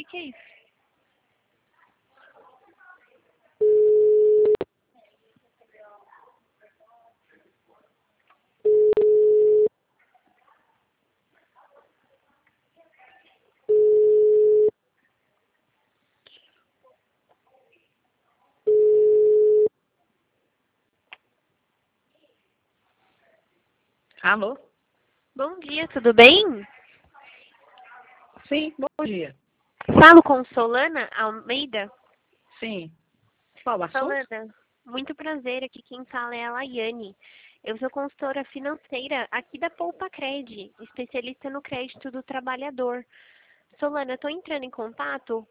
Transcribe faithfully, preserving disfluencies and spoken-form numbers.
que é isso? Alô? Bom dia, tudo bem? Sim, bom dia. Falo com Solana Almeida. Sim. Qual o assunto? Solana, muito prazer, aqui quem fala é a Laiane. Eu sou consultora financeira aqui da Poupa Cred, especialista no crédito do trabalhador. Solana, estou entrando em contato